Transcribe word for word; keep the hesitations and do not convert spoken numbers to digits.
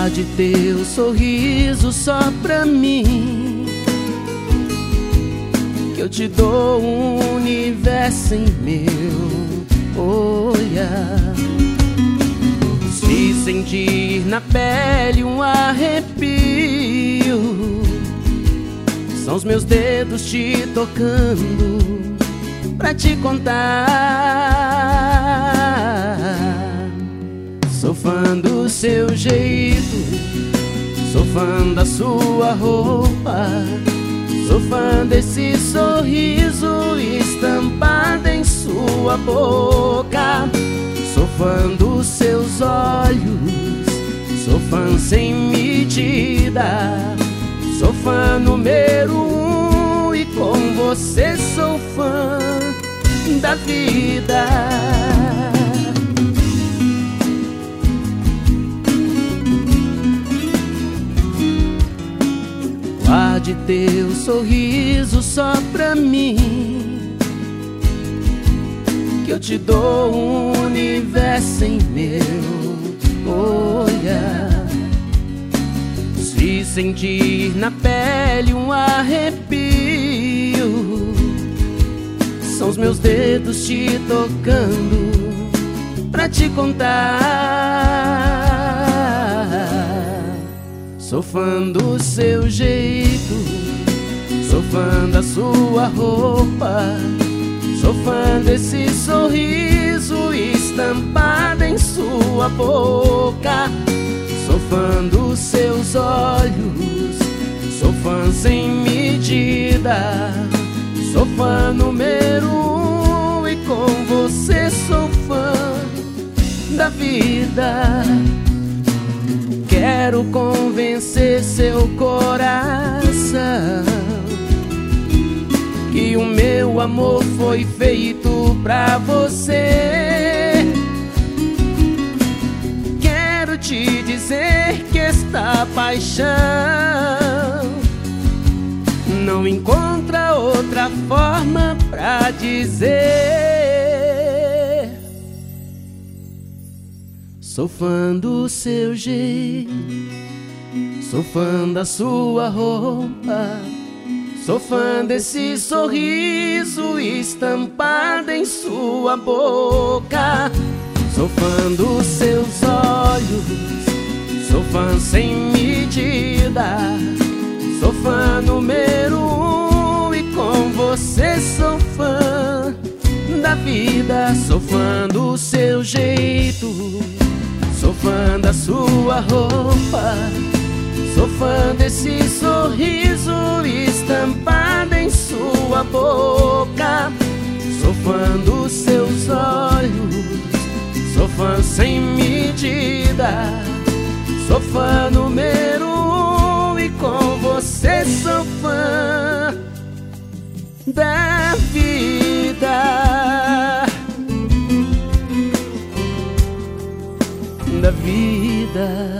Guarde teu sorriso só pra mim, que eu te dou um universo em meu olhar. Se sentir na pele um arrepio, são os meus dedos te tocando pra te contar. Sou fã do seu jeito, sou fã da sua roupa, sou fã desse sorriso estampado em sua boca. Sou fã dos seus olhos, sou fã sem medida, sou fã número um e com você sou fã da vida. Guarde teu sorriso só pra mim, que eu te dou um universo em meu olhar. Se sentir na pele um arrepio, são os meus dedos te tocando pra te contar. Sou fã do seu jeito, sou fã da sua roupa, sou fã desse sorriso estampado em sua boca. Sou fã dos seus olhos, sou fã sem medida, sou fã número um e com você sou fã da vida. Quero convencer seu coração que o meu amor foi feito pra você. Quero te dizer que esta paixão não encontra outra forma pra dizer. Sou fã do seu jeito, sou fã da sua roupa, sou fã desse sorriso estampado em sua boca. Sou fã dos seus olhos, sou fã sem medida, sou fã número um e com você sou fã da vida. Sou fã do seu jeito, sou fã da sua roupa, sou fã desse sorriso estampado em sua boca. Sou fã dos seus olhos, sou fã sem medida, sou fã número um e com você sou fã da vida, da vida.